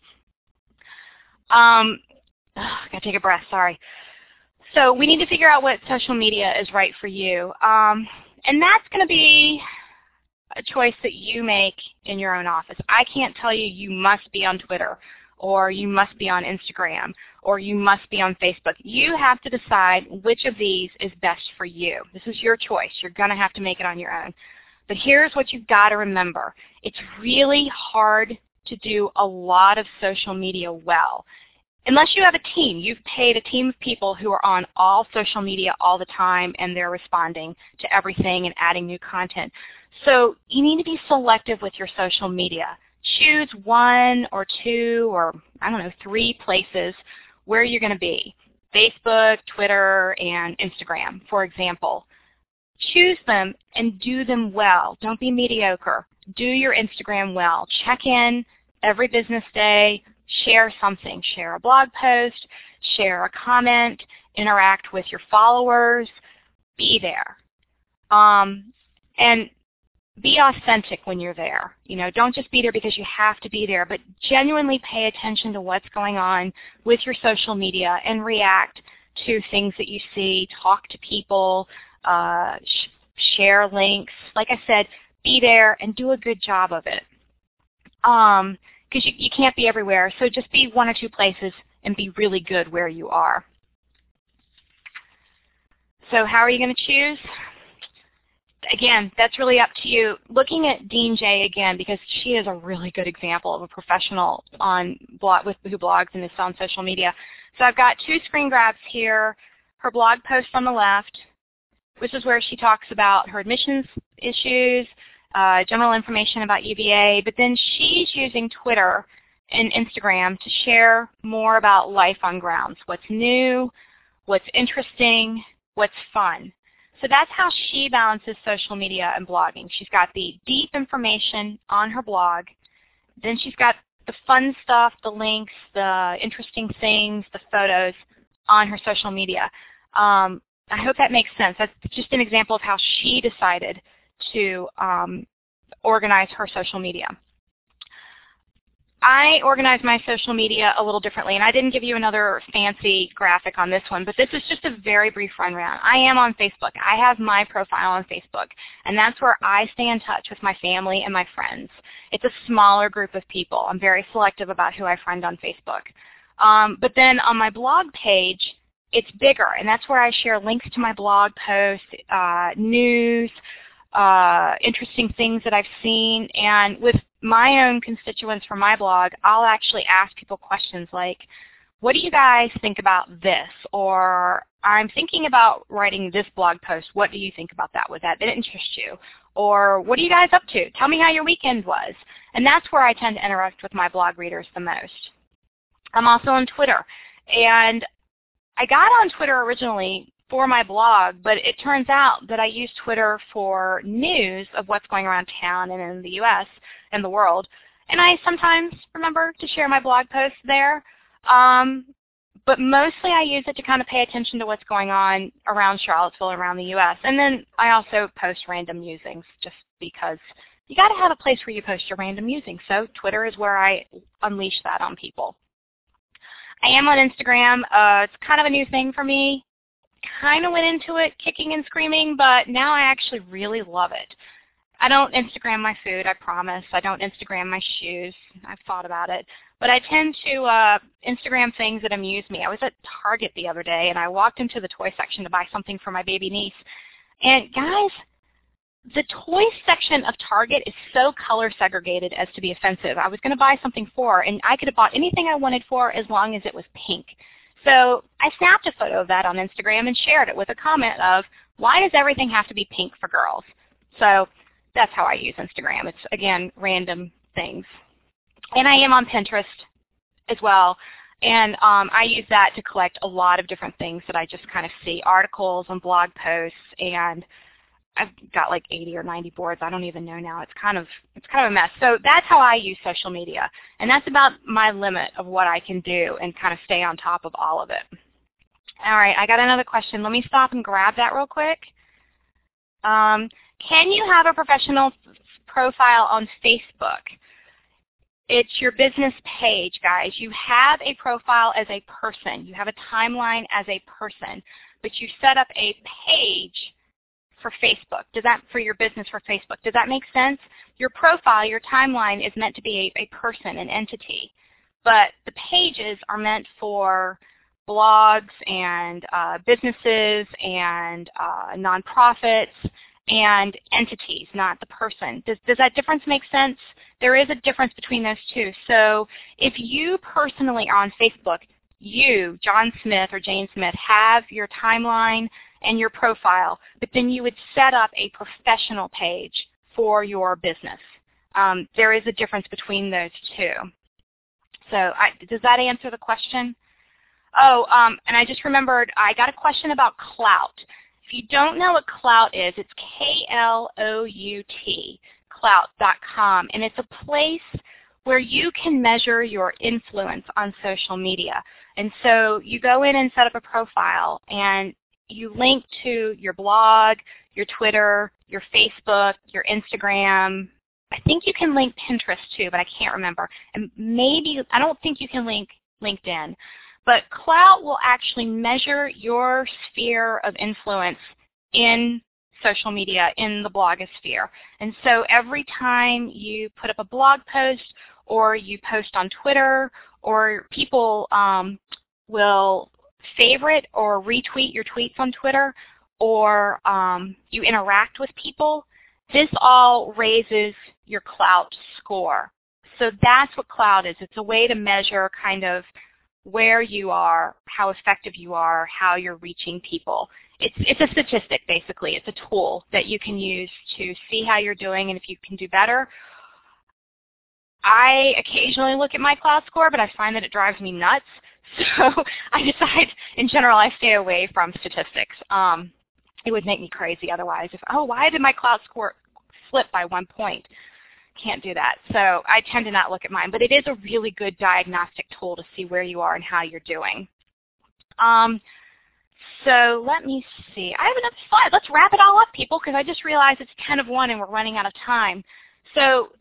Um, oh, I gotta take a breath, sorry. So we need to figure out what social media is right for you. Um, and that's going to be a choice that you make in your own office. I can't tell you you must be on Twitter, or you must be on Instagram, or you must be on Facebook. You have to decide which of these is best for you. This is your choice. You're going to have to make it on your own. But here's what you've got to remember. It's really hard to do a lot of social media well. Unless you have a team, you've paid a team of people who are on all social media all the time and they're responding to everything and adding new content. So you need to be selective with your social media. Choose one or two or, I don't know, three places where you're going to be. Facebook, Twitter, and Instagram, for example. Choose them and do them well. Don't be mediocre. Do your Instagram well. Check in every business day. Share something. Share a blog post, share a comment, interact with your followers, be there. Um, and be authentic when you're there. You know, don't just be there because you have to be there, but genuinely pay attention to what's going on with your social media and react to things that you see, talk to people, uh, sh share links. Like I said, be there and do a good job of it. Um, because you, you can't be everywhere. So just be one or two places and be really good where you are. So how are you going to choose? Again, that's really up to you. Looking at Dean J again, because she is a really good example of a professional on blog, with, who blogs and is on social media. So I've got two screen grabs here. Her blog post on the left, which is where she talks about her admissions issues, Uh, general information about U V A, but then she's using Twitter and Instagram to share more about life on grounds, what's new, what's interesting, what's fun. So that's how she balances social media and blogging. She's got the deep information on her blog, then she's got the fun stuff, the links, the interesting things, the photos on her social media. Um, I hope that makes sense. That's just an example of how she decided to um, organize her social media. I organize my social media a little differently, and I didn't give you another fancy graphic on this one, but this is just a very brief rundown. I am on Facebook. I have my profile on Facebook, and that's where I stay in touch with my family and my friends. It's a smaller group of people. I'm very selective about who I friend on Facebook. Um, but then on my blog page, it's bigger, and that's where I share links to my blog posts, uh, news, uh, interesting things that I've seen, and with my own constituents for my blog, I'll actually ask people questions like, what do you guys think about this? Or I'm thinking about writing this blog post. What do you think about that? Would that interest you? Or what are you guys up to? Tell me how your weekend was. And that's where I tend to interact with my blog readers the most. I'm also on Twitter. And I got on Twitter originally for my blog, but it turns out that I use Twitter for news of what's going around town and in the U S and the world. And I sometimes remember to share my blog posts there. Um, but mostly I use it to kind of pay attention to what's going on around Charlottesville, around the U S. And then I also post random musings just because you got to have a place where you post your random musings. So Twitter is where I unleash that on people. I am on Instagram. Uh, it's kind of a new thing for me. Kind of went into it kicking and screaming, but now I actually really love it. I don't Instagram my food, I promise. I don't Instagram my shoes. I've thought about it. But I tend to uh, Instagram things that amuse me. I was at Target the other day, and I walked into the toy section to buy something for my baby niece. And guys, the toy section of Target is so color segregated as to be offensive. I was going to buy something for her, and I could have bought anything I wanted for her as long as it was pink. So I snapped a photo of that on Instagram and shared it with a comment of, why does everything have to be pink for girls? So that's how I use Instagram. It's, again, random things. And I am on Pinterest as well. And um, I use that to collect a lot of different things that I just kind of see, articles and blog posts, and I've got like eighty or ninety boards. I don't even know now. It's kind of it's kind of a mess. So that's how I use social media, and that's about my limit of what I can do and kind of stay on top of all of it. All right, I got another question. Let me stop and grab that real quick. Um, can you have a professional profile on Facebook? It's your business page, guys. You have a profile as a person. You have a timeline as a person, but you set up a page for Facebook. Does that, for your business for Facebook. Does that make sense? Your profile, your timeline is meant to be a, a person, an entity, but the pages are meant for blogs and uh, businesses and uh, nonprofits and entities, not the person. Does, does that difference make sense? There is a difference between those two. So if you personally are on Facebook, you, John Smith or Jane Smith, have your timeline and your profile, but then you would set up a professional page for your business. Um, there is a difference between those two. So I, does that answer the question? Oh, um, and I just remembered I got a question about Klout. If you don't know what Klout is, it's K L O U T, Klout dot com, and it's a place where you can measure your influence on social media. And so you go in and set up a profile, and you link to your blog, your Twitter, your Facebook, your Instagram. I think you can link Pinterest too, but I can't remember. And maybe, I don't think you can link LinkedIn. But Klout will actually measure your sphere of influence in social media, in the blogosphere. And so every time you put up a blog post or you post on Twitter, or people um, will favorite or retweet your tweets on Twitter, or um, you interact with people, this all raises your Klout score. So that's what Klout is. It's a way to measure kind of where you are, how effective you are, how you're reaching people. It's, it's a statistic, basically. It's a tool that you can use to see how you're doing and if you can do better. I occasionally look at my Klout score, but I find that it drives me nuts. So I decide, in general, I stay away from statistics. Um, it would make me crazy otherwise. If, oh, why did my Klout score slip by one point? Can't do that. So I tend to not look at mine. But it is a really good diagnostic tool to see where you are and how you're doing. Um, so let me see. I have another slide. Let's wrap it all up, people, because I just realized it's ten of one and we're running out of time. So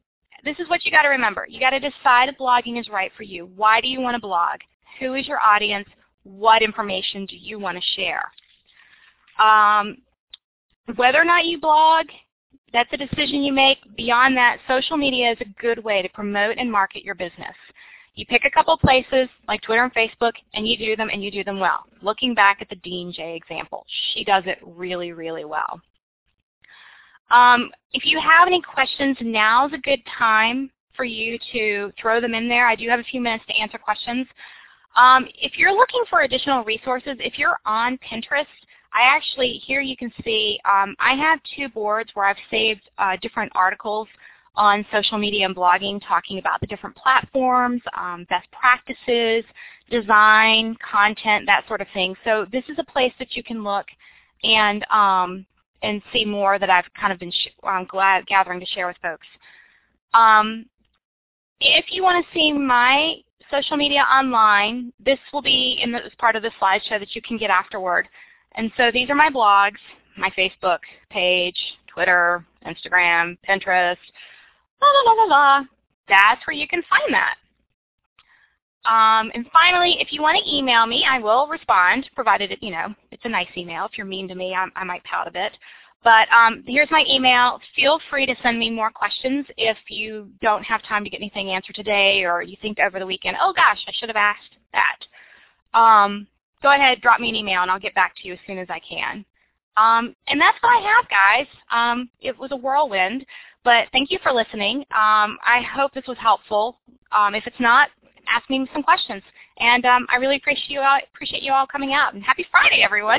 this is what you got to remember. You got to decide if blogging is right for you. Why do you want to blog? Who is your audience? What information do you want to share? Um, whether or not you blog, that's a decision you make. Beyond that, social media is a good way to promote and market your business. You pick a couple places like Twitter and Facebook, and you do them, and you do them well. Looking back at the Dean J example, she does it really, really well. Um, if you have any questions, now's a good time for you to throw them in there. I do have a few minutes to answer questions. Um, if you're looking for additional resources, if you're on Pinterest, I actually, here you can see, um, I have two boards where I've saved uh, different articles on social media and blogging talking about the different platforms, um, best practices, design, content, that sort of thing. So this is a place that you can look and um, and see more that I've kind of been sh um, glad gathering to share with folks. Um, if you want to see my social media online, this will be in the, as part of the slideshow that you can get afterward. And so these are my blogs, my Facebook page, Twitter, Instagram, Pinterest, la la la la la. That's where you can find that. Um, and finally, if you want to email me, I will respond, provided it, you know, it's a nice email. If you're mean to me, I, I might pout a bit. But um, here's my email. Feel free to send me more questions if you don't have time to get anything answered today, or you think over the weekend, oh gosh, I should have asked that. Um, go ahead, drop me an email, and I'll get back to you as soon as I can. Um, and that's what I have, guys. Um, it was a whirlwind, but thank you for listening. Um, I hope this was helpful. Um, if it's not, ask me some questions. And um, I really appreciate you, all, appreciate you all coming out. And happy Friday, everyone.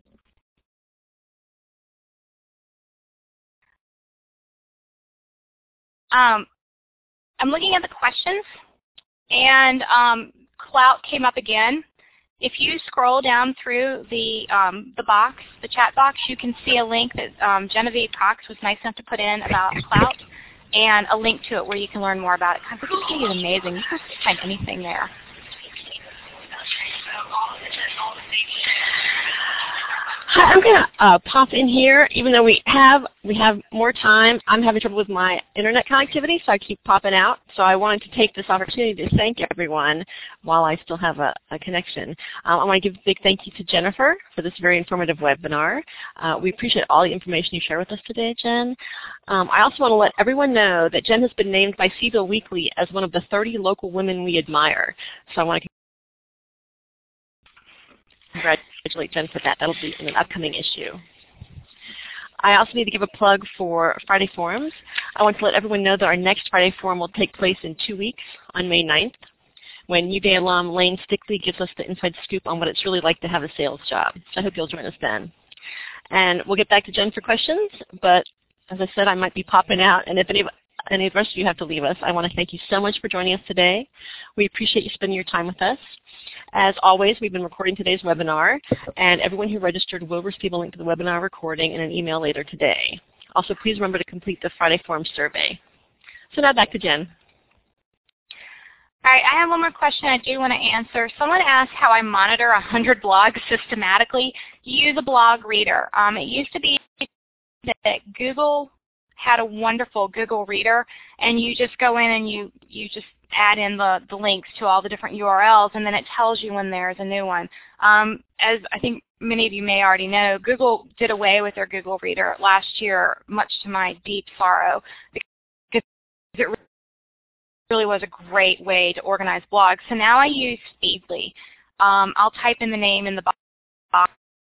Um, I'm looking at the questions, and um, Clout came up again. If you scroll down through the um, the box, the chat box, you can see a link that um, Genevieve Cox was nice enough to put in about Clout, and a link to it where you can learn more about it. God, Wikipedia is amazing. You can find anything there. Hi, I'm going to uh, pop in here, even though we have we have more time. I'm having trouble with my internet connectivity, so I keep popping out. So I wanted to take this opportunity to thank everyone while I still have a, a connection. Um, I want to give a big thank you to Jennifer for this very informative webinar. Uh, we appreciate all the information you share with us today, Jen. Um, I also want to let everyone know that Jen has been named by CBIL Weekly as one of the thirty local women we admire. So I want to congratulate Jen for that. That'll be in an upcoming issue. I also need to give a plug for Friday Forums. I want to let everyone know that our next Friday Forum will take place in two weeks on May ninth, when U V A alum Lane Stickley gives us the inside scoop on what it's really like to have a sales job. So I hope you'll join us then. And we'll get back to Jen for questions, but as I said, I might be popping out, and if any any of the rest of you have to leave us, I want to thank you so much for joining us today. We appreciate you spending your time with us. As always, we've been recording today's webinar, and everyone who registered will receive a link to the webinar recording in an email later today. Also, please remember to complete the Friday Forum survey. So now back to Jen. All right, I have one more question I do want to answer. Someone asked how I monitor one hundred blogs systematically. Use a blog reader. Um, it used to be that Google had a wonderful Google Reader, and you just go in and you, you just add in the, the links to all the different U R Ls, and then it tells you when there's a new one. Um, as I think many of you may already know, Google did away with their Google Reader last year, much to my deep sorrow, because it really was a great way to organize blogs. So now I use Feedly. Um, I'll type in the name in the box.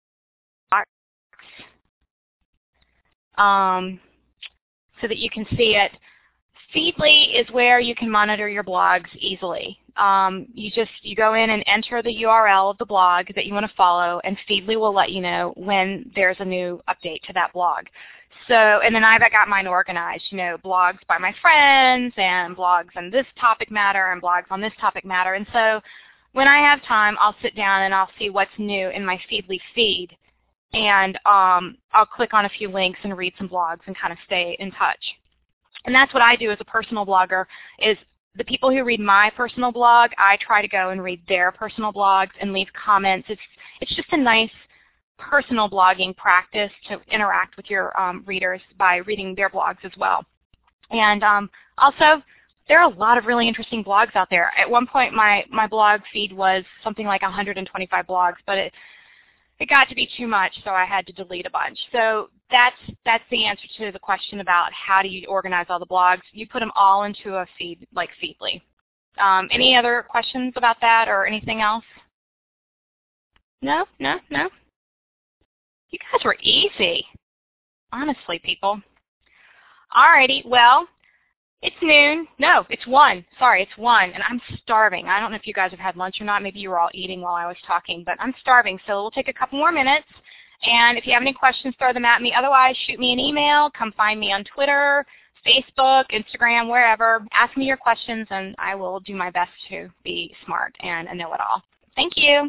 Um, so that you can see it. Feedly is where you can monitor your blogs easily. Um, you just you go in and enter the U R L of the blog that you want to follow, and Feedly will let you know when there's a new update to that blog. So, and then I've got mine organized, you know, blogs by my friends, and blogs on this topic matter, and blogs on this topic matter. And so when I have time, I'll sit down and I'll see what's new in my Feedly feed. And um, I'll click on a few links and read some blogs and kind of stay in touch. And that's what I do as a personal blogger, is the people who read my personal blog, I try to go and read their personal blogs and leave comments. It's, it's just a nice personal blogging practice to interact with your um, readers by reading their blogs as well. And um, Also, there are a lot of really interesting blogs out there. At one point, my, my blog feed was something like one hundred twenty-five blogs, but it, it got to be too much, so I had to delete a bunch. So that's, that's the answer to the question about how do you organize all the blogs. You put them all into a feed like Feedly. Um, any other questions about that or anything else? No? No? No? You guys were easy. Honestly, people. Alrighty, well, it's noon. No, it's one. Sorry, it's one, and I'm starving. I don't know if you guys have had lunch or not. Maybe you were all eating while I was talking, but I'm starving, so we'll take a couple more minutes. And if you have any questions, throw them at me. Otherwise, shoot me an email. Come find me on Twitter, Facebook, Instagram, wherever. Ask me your questions, and I will do my best to be smart and a know-it-all. Thank you.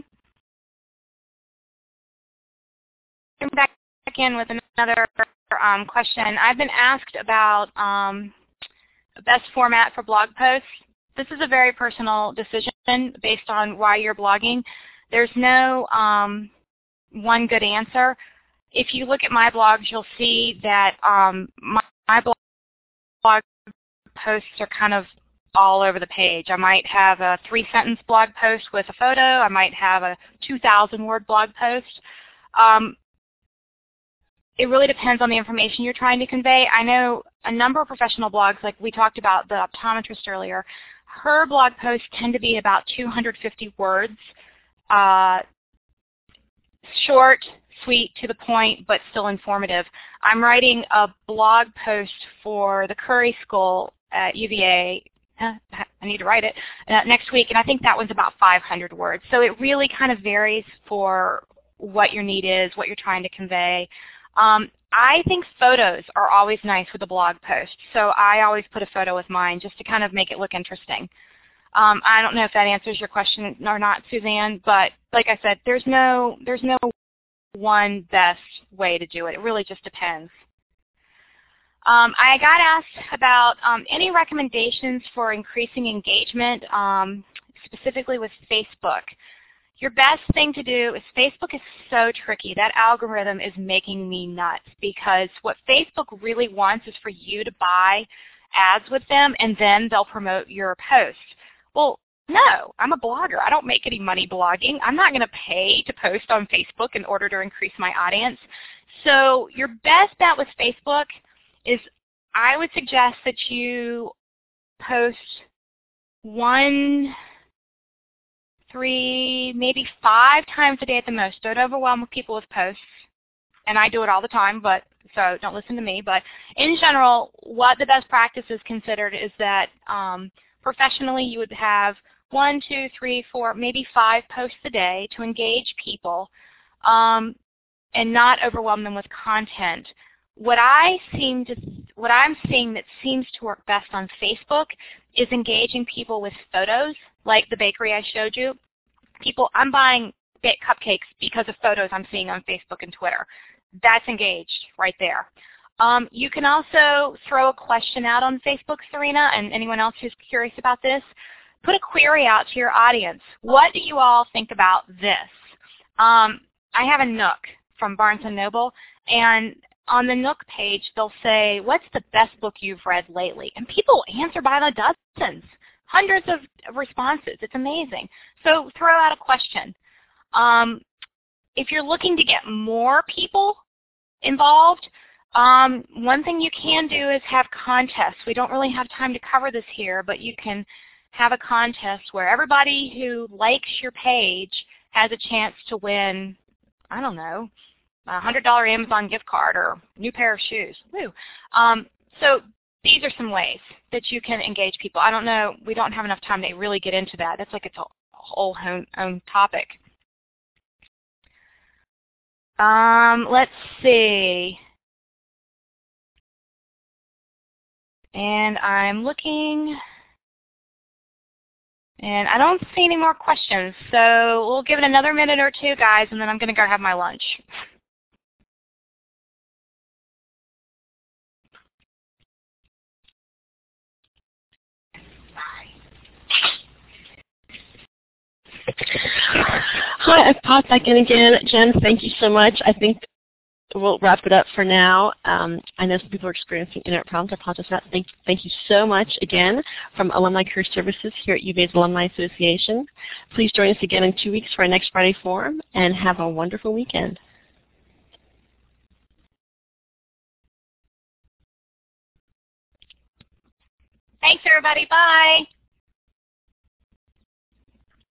Come back in with another um, question. I've been asked about um, the best format for blog posts. This is a very personal decision based on why you're blogging. There's no um, one good answer. If you look at my blogs, you'll see that um, my, my blog posts are kind of all over the page. I might have a three-sentence blog post with a photo. I might have a two thousand word blog post. Um, It really depends on the information you're trying to convey. I know a number of professional blogs, like we talked about the optometrist earlier, her blog posts tend to be about two hundred fifty words, uh, short, sweet, to the point, but still informative. I'm writing a blog post for the Curry School at U V A. I need to write it uh, next week, and I think that one's about five hundred words. So it really kind of varies for what your need is, what you're trying to convey. Um, I think photos are always nice with a blog post, so I always put a photo with mine just to kind of make it look interesting. Um, I don't know if that answers your question or not, Suzanne, but like I said, there's no, there's no one best way to do it. It really just depends. Um, I got asked about um, any recommendations for increasing engagement, um, specifically with Facebook. Your best thing to do is, Facebook is so tricky. That algorithm is making me nuts because what Facebook really wants is for you to buy ads with them and then they'll promote your post. Well, no, I'm a blogger. I don't make any money blogging. I'm not going to pay to post on Facebook in order to increase my audience. So your best bet with Facebook is, I would suggest that you post one, three, maybe five times a day at the most. Don't overwhelm people with posts. And I do it all the time, but so don't listen to me. But in general, what the best practice is considered is that um, professionally you would have one, two, three, four, maybe five posts a day to engage people um, and not overwhelm them with content. What I seem to, what I'm seeing that seems to work best on Facebook is engaging people with photos, like the bakery I showed you. People, I'm buying bake cupcakes because of photos I'm seeing on Facebook and Twitter. That's engaged right there. Um, you can also throw a question out on Facebook, Serena, and anyone else who's curious about this. Put a query out to your audience. What do you all think about this? Um, I have a Nook from Barnes and Noble, and on the Nook page, they'll say, what's the best book you've read lately? And people answer by the dozens, hundreds of responses. It's amazing. So throw out a question. Um, if you're looking to get more people involved, um, one thing you can do is have contests. We don't really have time to cover this here, but you can have a contest where everybody who likes your page has a chance to win, I don't know, a one hundred dollar Amazon gift card or a new pair of shoes. Woo. Um, so these are some ways that you can engage people. I don't know, we don't have enough time to really get into that. That's like it's a whole own, own topic. Um, let's see. And I'm looking, and I don't see any more questions. So we'll give it another minute or two, guys, and then I'm going to go have my lunch. Hi, I've popped back in again. Jen, thank you so much. I think we'll wrap it up for now. Um, I know some people are experiencing internet problems. I apologize for that. Thank, thank you so much again from Alumni Career Services here at U V A's Alumni Association. Please join us again in two weeks for our next Friday Forum, and have a wonderful weekend. Thanks, everybody. Bye.